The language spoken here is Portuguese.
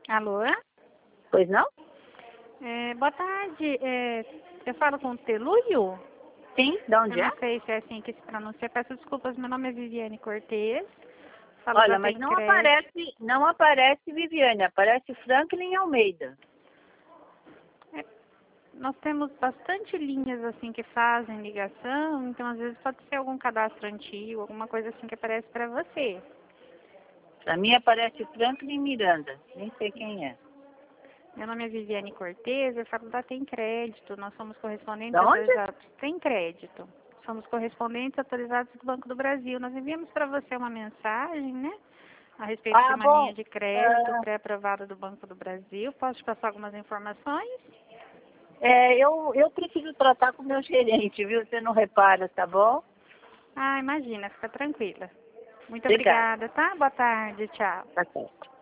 Alô? Pois não? Boa tarde. Eu falo com o Telúrio? Sim, de Eu onde é? não sei se é assim que se pronuncia. Peço desculpas, meu nome é Viviane Cortês. Falo da Olha, mas não Tencred. aparece Viviane, aparece Franklin Almeida. Nós temos bastante linhas assim que fazem ligação, então às vezes pode ser algum cadastro antigo, alguma coisa assim que aparece para você. Pra mim aparece Franklin Miranda, nem sei quem é. Meu nome é Viviane Cortês, eu falo da Tem Crédito. Nós somos correspondentes Da onde? autorizados. Tem Crédito. Somos correspondentes autorizados do Banco do Brasil. Nós enviamos para você uma mensagem, né? A respeito de Ah, uma linha bom. de crédito pré-aprovada do Banco do Brasil. Posso te passar algumas informações? Eu preciso tratar com o meu gerente, viu? Você não repara, tá bom? Ah, imagina, fica tranquila. Muito Obrigada. obrigada, tá? Boa tarde, tchau. Tá certo.